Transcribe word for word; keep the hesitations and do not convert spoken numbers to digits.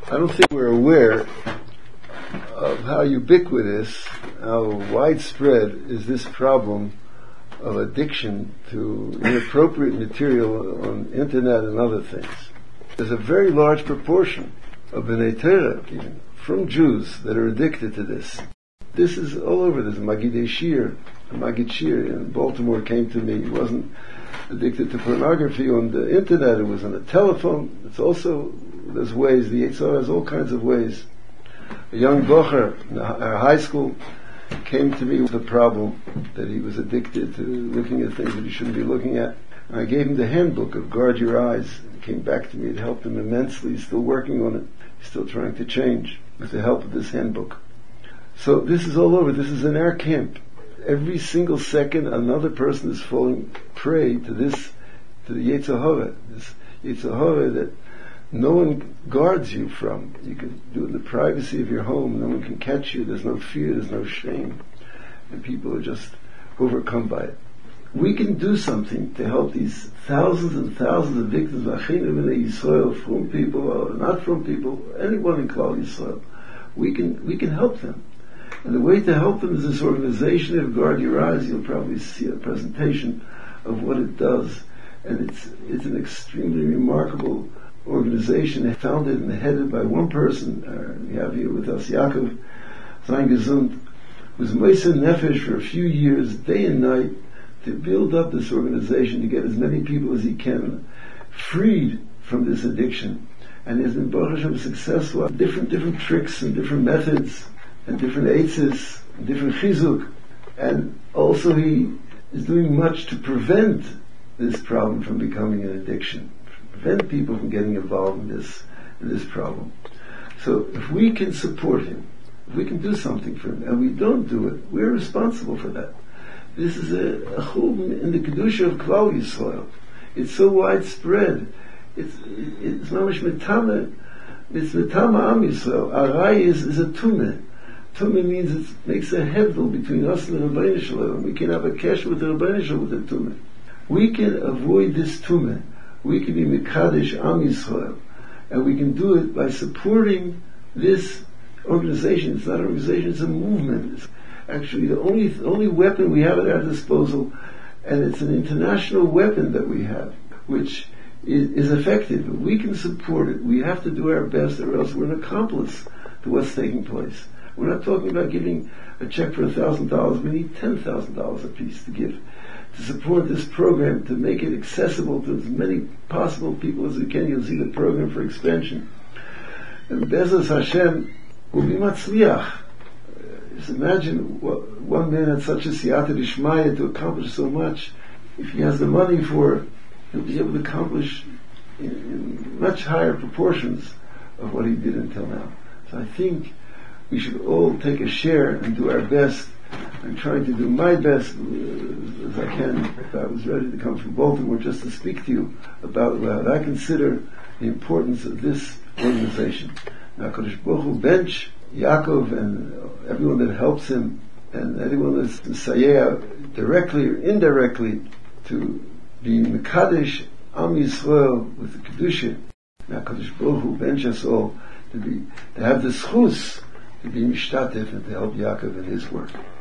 I don't think we're aware of how ubiquitous, how widespread is this problem of addiction to inappropriate material on internet and other things. There's a very large proportion of B'nai Torah, even from Jews, that are addicted to this. This is all over. There's a Magid Shir, a Magid Shir in Baltimore came to me. He wasn't addicted to pornography on the internet, it was on the telephone. It's also, there's ways, the Yetzer Hara has all kinds of ways. A young bocher in our high school came to me with a problem that he was addicted to looking at things that he shouldn't be looking at. And I gave him the handbook of Guard Your Eyes. It came back to me, it helped him immensely. He's still working on it. He's still trying to change with the help of this handbook. So this is all over. This is in our camp. Every single second another person is falling prey to this, to the Yetzer Hara, this Yetzer Hara that no one guards you from. You can do it in the privacy of your home. No one can catch you. There's no fear. There's no shame. And people are just overcome by it. We can do something to help these thousands and thousands of victims, Achinu B'nai Yisrael, from people or not from people, anyone in Klal Yisrael. We can, we can help them. And the way to help them is this organization of Guard Your Eyes. You'll probably see a presentation of what it does. And it's, it's an extremely remarkable organization, founded and headed by one person. Uh, we have here with us Yaakov Zayin Gesund, who's Meiser Nefesh for a few years, day and night, to build up this organization, to get as many people as he can freed from this addiction. And he's been Baruch Hashem successful at different, different tricks and different methods and different eitzes and different chizuk. And also he is doing much to prevent this problem from becoming an addiction. Prevent people from getting involved in this in this problem. So if we can support him, if we can do something for him, and we don't do it, we're responsible for that. This is a, a chum in the kedusha of Klal Yisrael. It's so widespread. It's it's mamish metame. It's metame Am Yisrael. Arai is, is a tumah. Tumah means it makes a hevel between us and the Rebbeinu Shalom. We can have a cash with the Rebbeinu Shalom with the tumah. We can avoid this tumah. We can be Mekadesh Am Yisrael, and we can do it by supporting this organization. It's not an organization; it's a movement. It's actually the only the only weapon we have at our disposal, and it's an international weapon that we have, which is, is effective. We can support it. We have to do our best, or else we're an accomplice to what's taking place. We're not talking about giving a check for a thousand dollars. We need ten thousand dollars a piece to give, to support this program, to make it accessible to as many possible people as we can. You'll see the program for expansion. And Bezos Hashem will be matzliach. Just imagine what, one man had such a siyata d'shmaya to accomplish so much. If he has the money for it, he'll be able to accomplish in, in much higher proportions of what he did until now. So I think we should all take a share and do our best. I'm trying to do my best uh, as I can. I was ready to come from Baltimore just to speak to you about what I consider the importance of this organization. Now, Kodesh Baruch Hu bench Yaakov and everyone that helps him, and anyone that's Mesayeh directly or indirectly to be Mekadesh Am Yisrael with the Kedusha. Now, Kodesh Baruch Hu bench us all to be to have the schus to be mishtatef and to help Yaakov in his work.